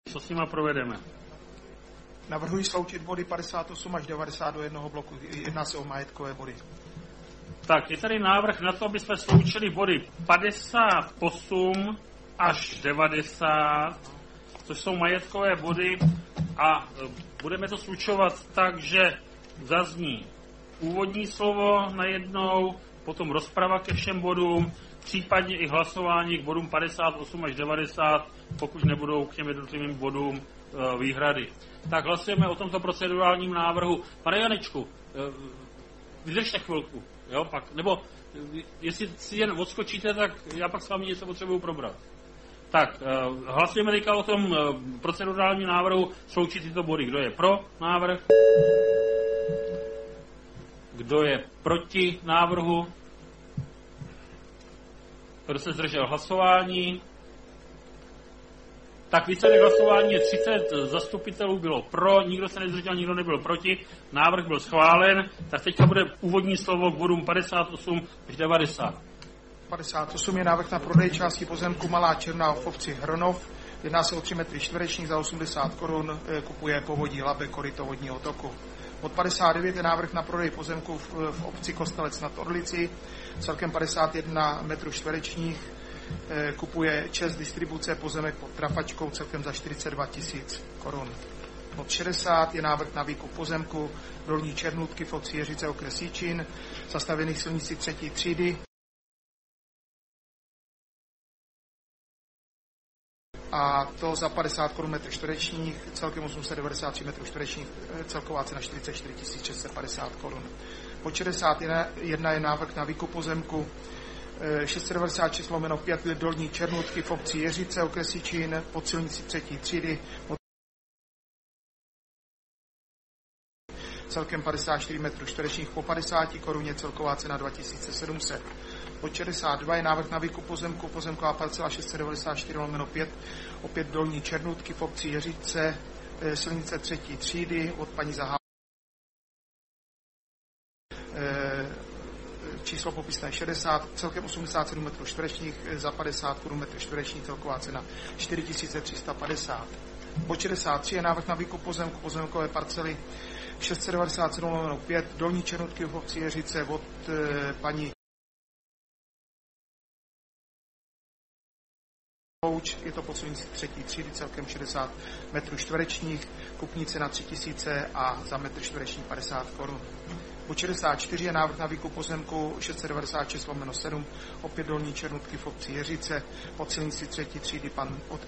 Co s nima provedeme? Navrhuji sloučit body 58 až 90 do jednoho bloku. Jedná se o majetkové body. Tak, je tady návrh na to, aby jsme sloučili body 58 až 90, což jsou majetkové body, a budeme to slučovat tak, že zazní úvodní slovo najednou, potom rozprava ke všem bodům, případně i hlasování k bodům 58 až 90, pokud nebudou k těm jednotlivým bodům výhrady. Tak hlasujeme o tomto procedurálním návrhu. Pane Janečku, vydržte chvilku, jo, pak, nebo jestli si jen odskočíte, tak já pak s vámi něco potřebuju probrat. Tak, hlasujeme teďka o tom procedurálním návrhu sloučit tyto body. Kdo je pro návrh? Kdo je proti návrhu? Kdo se zdržel hlasování? Tak výsledek hlasování je 30 zastupitelů bylo pro, nikdo se nezdržel, nikdo nebyl proti, návrh byl schválen, tak teďka bude úvodní slovo k bodům 58 až 90. 58 je návrh na prodej části pozemku Malá Černá v obci Hronov. Jedná se o 3 metry čtverečních za 80 korun, kupuje Povodí Labe, koryto vodního toku. Od 59 je návrh na prodej pozemku v obci Kostelec nad Orlicí, celkem 51 metrů čtverečních, kupuje ČEZ distribuce pozemek pod Trapačkou, celkem za 42 000 korun. Od 60 je návrh na výkup pozemku Dolní Černutky v obci Jeřice, okres Jičín, zastavených silnici 3. třídy. A to za 50 korun metr čtverečních, celkem 893 metrů čtverečních, celková cena 44 650 korun. Po 61 je návrh na výkup pozemku 696/5 Dolní Černutky v obci Jeřice, okres Jičín, pod silnici 3. třídy, celkem 54 metrů čtverečních, po 50 koruně, celková cena 2700. Od 62 je návrh na výkup pozemku, pozemková parcela 694/5, opět Dolní Černutky v obci Jeřice, silnice 3. třídy, od paní Zahálové. Číslo popisné 60, celkem 87 metrů čtverečních, za 50 korun metr čtvereční, celková cena 4350. Od 63 je návrh na výkup pozemku, pozemkové parcely 697/5, Dolní Černutky v obci Jeřice, od paní je to pod silnici 3. třídy, celkem 60 metrů čtverečních, kupní cena 3000 a za metr čtvereční 50 korun. Po 64 je návrh na výkup pozemku 696/7, opět Dolní Černutky v obci Jeřice, pod silnici 3. třídy, pan od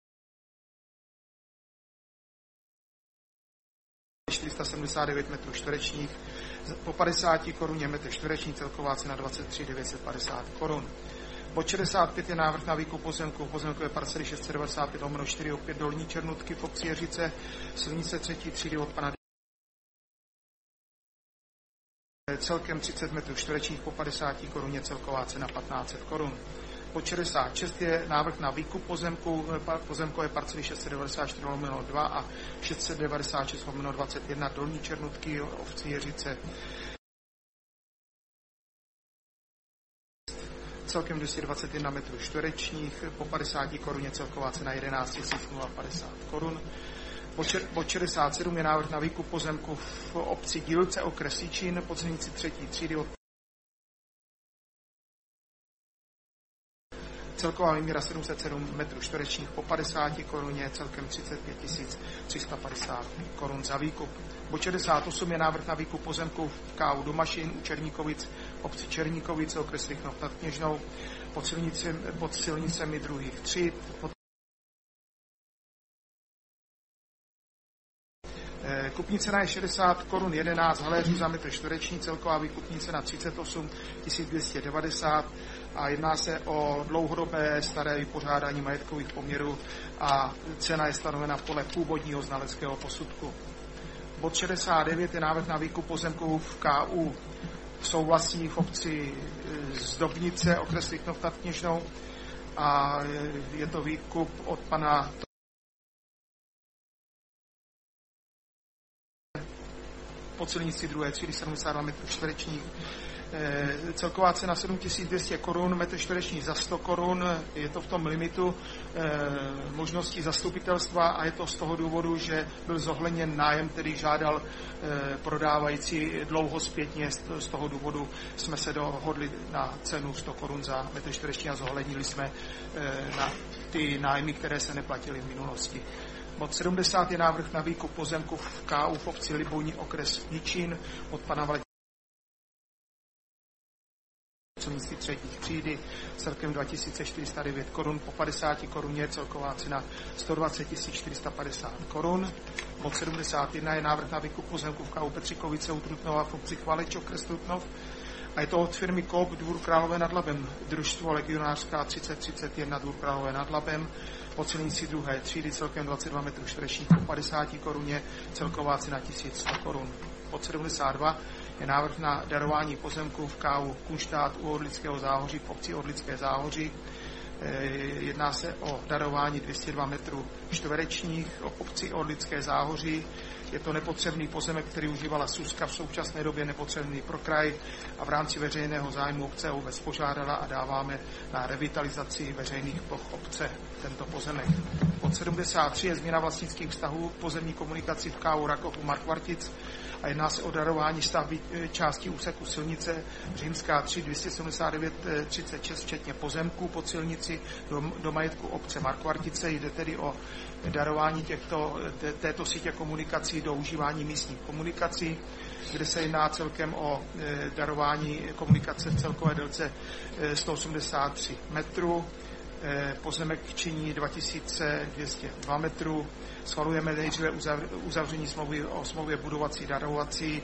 479 metrů čtverečních, po 50 koruně metr čtvereční, celková cena 23 950 korun. Bod 65 je návrh na výkup pozemku, pozemkové parcely 695/4, opět Dolní Černutky v obci Jeřice, silnice 3. třídy, od pana celkem 30 metrů čtverečních, po 50 koruně, celková cena 1500 korun. Pod 66 je návrh na výkup pozemku, pozemkové parcely 694/2 a 696/21 Dolní Černutky v obci Jeřice, celkem 221 metrů čtverečních, po 50 koruně, celková cena 11 050 korun. Bod 67 je návrh na výkup pozemku v obci Dílce, okres Jičín, pod silnici 3. třídy, celková výměra 707 metrů čtverečních, po 50 koruně, celkem 35 350 korun za výkup. Bod 68 je návrh na výkup pozemku v KU Domašin u Černíkovic, obci Černíkovice, okres Rychnov nad Kněžnou, pod silnicemi druhých tříd. Kupní cena je 60 korun 11 haléřů za metr čtvereční, celková výkupní cena 38 290 a jedná se o dlouhodobé staré vypořádání majetkových poměrů a cena je stanovena podle původního znaleckého posudku. Bod 69 je návrh na výkup pozemků v KU Souvlastní v obci Zdobnice, okres Rychnov nad Kněžnou, a je to výkup od pana pod silnici 2. třídy 72 metrů čtverečních, Celková cena 7200 korun, metr čtvereční za 100 korun, je to v tom limitu možností zastupitelstva a je to z toho důvodu, že byl zohledněn nájem, který žádal prodávající dlouho zpětně. Z toho důvodu jsme se dohodli na cenu 100 korun za metr čtvereční a zohlednili jsme na ty nájmy, které se neplatily v minulosti. Bod 70 je návrh na výkup pozemku v KU v obci Libuň, okres Jičín, od pana pracovnictví třetí třídy, celkem 2409 korun, po 50 koruně celková cena 120 450 korun. Bod 71 je návrh na výkup pozemku v KU Petříkovice u Trutnova v obci Chvaleč, okres Trutnov. A je to od firmy Coop Dvůr Králové nad Labem, družstvo Legionářská 3031 Dvůr Králové nad Labem, po silnici druhé třídy, celkem 22 metrů čtverečních, po 50 koruně, celková cena 1100 korun. Bod 72 je návrh na darování pozemku v KU Kunštát u Orlického Záhoří v obci Orlické Záhoří. Jedná se o darování 202 metrů čtverečních o obci Orlické Záhoří. Je to nepotřebný pozemek, který užívala SÚSka, v současné době nepotřebný pro kraj a v rámci veřejného zájmu obce obec požádala a dáváme na revitalizaci veřejných ploch obce tento pozemek. Bod 73 je změna vlastnických vztahů pozemní komunikaci v KU Rakov u Markvartic a jedná se o darování stavby části úseku silnice římská 3 279 36 včetně pozemků pod silnici do majetku obce Markvartice. Jde tedy o darování této sítě komunikací do užívání místních komunikací, kde se jedná celkem o darování komunikace v celkové délce 183 metrů. Pozemek činí 2202 metrů. Schvalujeme nejdříve uzavření smlouvy o smlouvě budovací darovací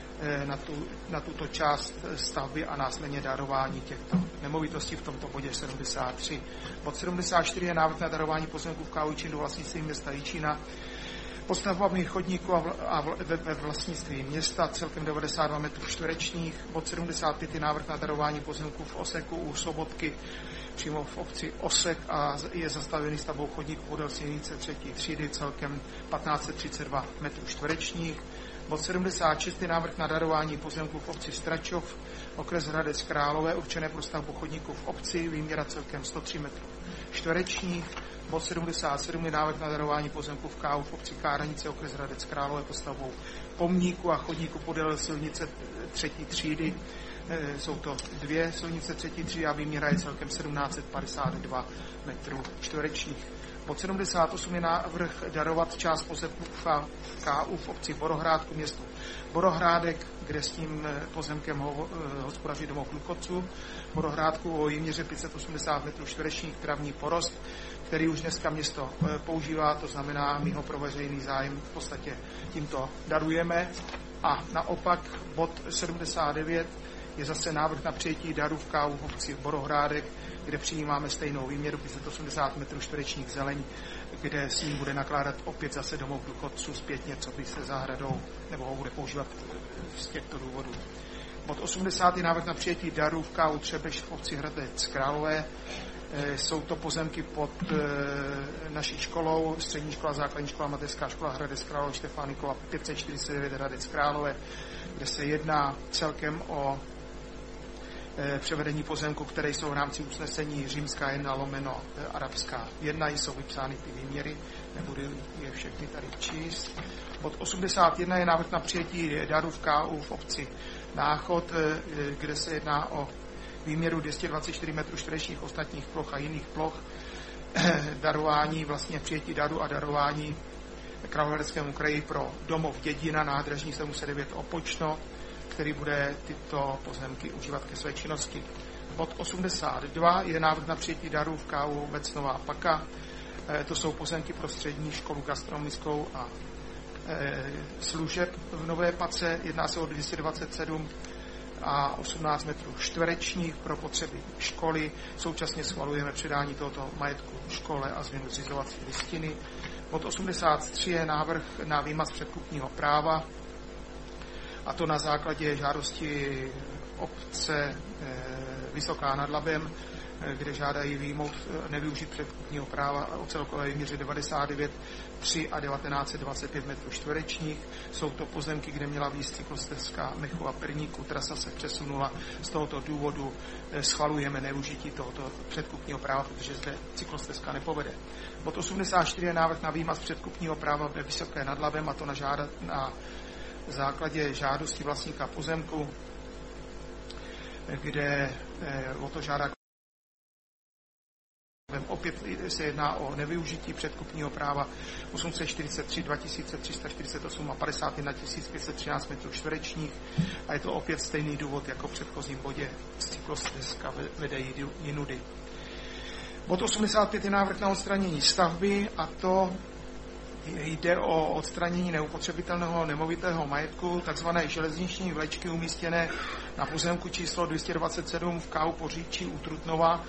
na tuto část stavby a následně darování těchto nemovitostí v tomto bodě 73. Bod 74 je návrh na darování pozemků v KU Jičín do vlastnictví města Jičína. Pod stavbami chodníku a ve vlastnictví města celkem 92 metrů čtverečních. Bod 75 je návrh na darování pozemků v Oseku u Sobotky přímo v obci Osek a je zastavený stavbou chodníku podél silnice třetí třídy celkem 1532 metrů čtverečních. Bod 76 je návrh na darování pozemků v obci Stračov, okres Hradec Králové, určené pro stavbu chodníku v obci, výměra celkem 103 metrů čtverečních. Bod 77 je návrh na darování pozemku v KU v obci Káranice, okres Hradec Králové, postavbou pomníku a chodníku podél silnice třetí třídy. Jsou to dvě silnice třetí třídy a výměra je celkem 1752 metrů čtverečních. Bod 78 je návrh darovat část pozemku v KU v obci Borohrádku, městu Borohrádek, kde s tím pozemkem hospodaří domov důchodců. Borohrádku o výměře 580 metrů čtverečních, travní porost, který už dneska město používá, to znamená, my ho pro veřejný zájem v podstatě tímto darujeme. A naopak bod 79 je zase návrh na přijetí daru v KU v obci Borohrádek, kde přijímáme stejnou výměru 580 metrů čtverečních zeleň, kde s ním bude nakládat opět zase domov důchodců zpětně, co by se zahradou, nebo ho bude používat z těchto důvodů. Bod 80 je návrh na přijetí daru v KU Třebeš v obci Hradec Králové. Jsou to pozemky pod naší školou, střední škola, základní škola, mateřská škola Hradec Králové, Štefánikova 549 Hradec Králové, kde se jedná celkem o převedení pozemku, které jsou v rámci usnesení římská 1 lomeno arabská 1, jsou vypsány ty výměry, nebudu je všechny tady číst. Bod 81 je návrh na přijetí daru v KU v obci Náchod, kde se jedná o výměru 224 metrů čtverečních ostatních ploch a jiných ploch, darování, vlastně přijetí daru a darování Královéhradeckému kraji pro domov Dědina, nádražní 709 Opočno, který bude tyto pozemky užívat ke své činnosti. Bod 82 je návrh na přijetí darů v KU Bec Nová Paka. To jsou pozemky pro střední školu gastronomickou a služeb v Nové Pace. Jedná se o 227 a 18 metrů čtverečních pro potřeby školy. Současně schvalujeme předání tohoto majetku škole a změnu zřizovací listiny. Bod 83 je návrh na výmaz předkupního práva, a to na základě žádosti obce Vysoká nad Labem, kde žádají výjmout nevyužít předkupního práva o celkové výměře 99,3 a 1925 metrů čtverečních. Jsou to pozemky, kde měla výjist cyklostezka Mechova Perníku, trasa se přesunula. Z tohoto důvodu schvalujeme neužití tohoto předkupního práva, protože zde cyklostezka nepovede. Bod 84 je návrh na výmaz předkupního práva ve Vysoké nad Labem, a to na základě žádosti vlastníka pozemku, kde o to žádá. Opět se jedná o nevyužití předkupního práva 843 2348 a 51 513 metrů čtverečních, a je to opět stejný důvod jako v předchozím bodě. Cyklostezka vede jinudy. Bod 85 je návrh na odstranění stavby, a to jde o odstranění neupotřebitelného nemovitého majetku, takzvané železniční vlečky umístěné na pozemku číslo 227 v K.U. Poříčí u Trutnova.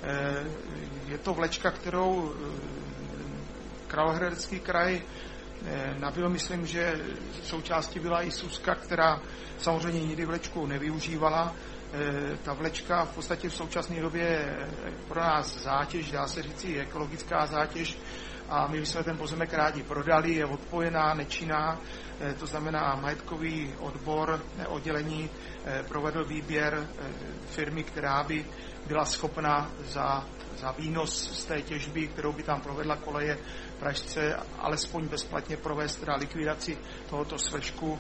Je to vlečka, kterou Královéhradecký kraj nabyl, myslím, že součástí byla i Suska, která samozřejmě nikdy vlečku nevyužívala. Ta vlečka v podstatě v současné době je pro nás zátěž, dá se říct ekologická zátěž, a my jsme ten pozemek rádi prodali, je odpojená, nečinná, to znamená majetkový oddělení provedl výběr firmy, která by byla schopna za výnos z té těžby, kterou by tam provedla Koleje Pražce, alespoň bezplatně provést teda likvidaci tohoto svržku.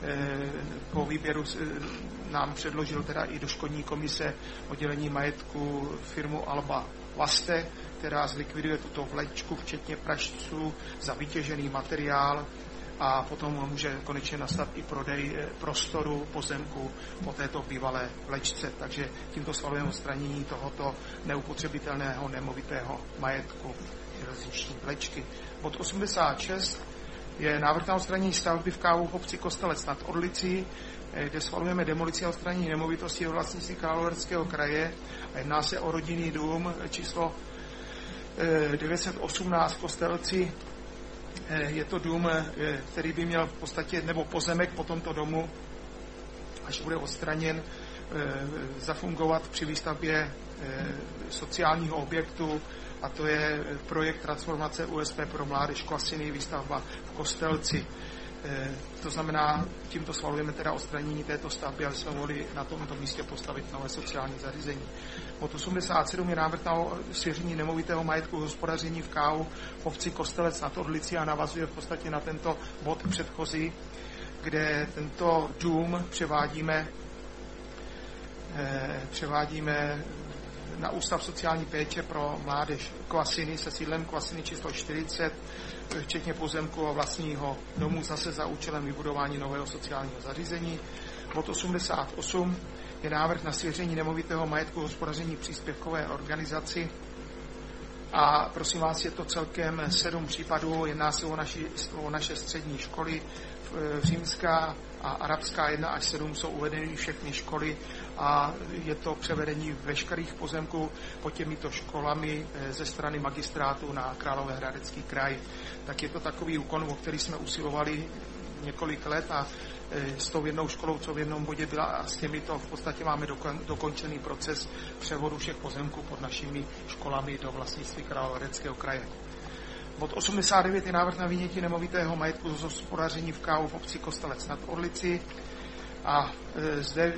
Po výběru nám předložil teda i do škodní komise oddělení majetku firmu Alba Laste, která zlikviduje tuto vlečku, včetně pražců, za vytěžený materiál, a potom může konečně nastat i prodej prostoru pozemku po této bývalé vlečce. Takže tímto schvalujeme odstranění tohoto neupotřebitelného nemovitého majetku železniční vlečky. Bod 86 je návrh na odstranění stavby v K.U. v obci Kostelec nad Orlicí, kde schvalujeme demolici a odstranění nemovitosti ve vlastnictví Královéhradeckého kraje. A jedná se o rodinný dům číslo 918 v Kostelci. Je to dům, který by měl v podstatě, nebo pozemek po tomto domu, až bude odstraněn, zafungovat při výstavbě sociálního objektu, a to je projekt transformace USP pro mládež Klasiny, výstavba v Kostelci. To znamená, tímto schvalujeme teda odstranění této stavby, aby jsme mohli na tomto místě postavit nové sociální zařízení. Bod 87 je návrh na svěření nemovitého majetku hospodaření v K.U. v obci Kostelec nad Orlicí a navazuje v podstatě na tento bod předchozí, kde tento dům převádíme na Ústav sociální péče pro mládež Klasiny se sídlem Klasiny číslo 40, včetně pozemku a vlastního domu, zase za účelem vybudování nového sociálního zařízení. Bod 88 je návrh na svěření nemovitého majetku hospodaření příspěvkové organizaci, a prosím vás, je to celkem 7 případů. Jedná se o naše střední školy. Římská a arabská 1 až 7 jsou uvedeny všechny školy, a je to převedení veškerých pozemků pod těmito školami ze strany magistrátu na Královéhradecký kraj. Tak je to takový úkon, o který jsme usilovali několik let, a s tou jednou školou, co v jednom bodě byla, a s těmito v podstatě máme dokončený proces převodu všech pozemků pod našimi školami do vlastnictví Královéhradeckého kraje. Bod 89 je návrh na vynětí nemovitého majetku z hospodaření v K.U. v obci Kostelec nad Orlicí, a zde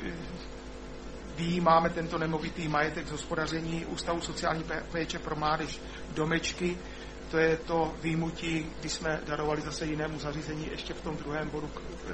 máme tento nemovitý majetek z hospodaření Ústavu sociální péče pro mládež Domečky. To je to výjimutí, kdy jsme darovali zase jinému zařízení ještě v tom druhém bodu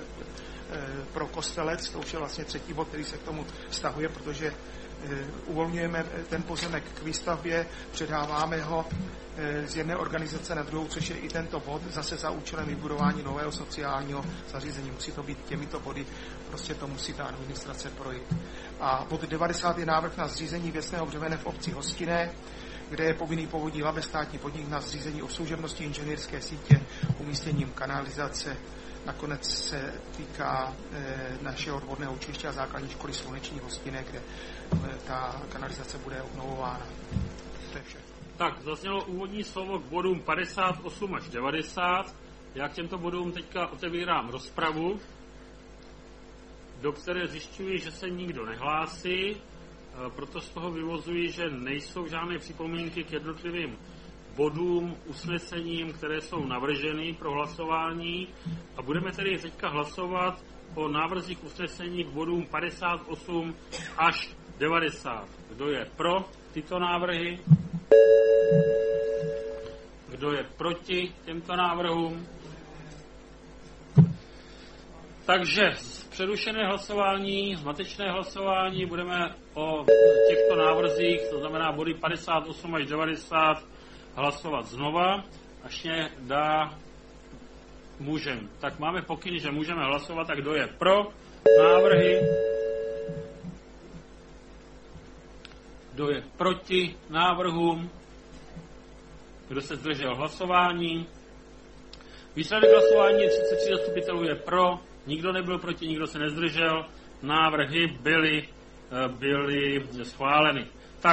pro Kostelec. To už je vlastně třetí bod, který se k tomu vztahuje, protože uvolňujeme ten pozemek k výstavbě, předáváme ho z jedné organizace na druhou, což je i tento bod, zase za účelem vybudování nového sociálního zařízení. Musí to být těmito body, prostě to musí ta administrace projít. A bod 90 je návrh na zřízení věcného břemene v obci Hostinné, kde je povinný Povodí Labe státní podnik na zřízení obslužebnosti inženýrské sítě umístěním kanalizace. Nakonec se týká našeho odborného učiliště a základní školy Sluneční Hostinné, kde ta kanalizace bude obnovována. To je vše. Tak, zaznělo úvodní slovo k bodům 58 až 90. Já k těmto bodům teďka otevírám rozpravu, do které zjišťuji, že se nikdo nehlásí. proto z toho vyvozuji, že nejsou žádné připomínky k jednotlivým bodům, usnesením, které jsou navrženy pro hlasování a budeme tedy teďka hlasovat o návrzích usnesení k bodům 58 až 90. Kdo je pro tyto návrhy? Kdo je proti těmto návrhům? Takže přerušené hlasování, zmatečné hlasování, budeme o těchto návrzích, to znamená body 58 až 90, hlasovat znova, až mě můžem. Tak máme pokyn, že můžeme hlasovat, tak kdo je pro návrhy? Kdo je proti návrhům? Kdo se zdržel hlasování? Výsledek hlasování je 33 zastupitelů je pro, nikdo nebyl proti, nikdo se nezdržel. Návrhy byly schváleny.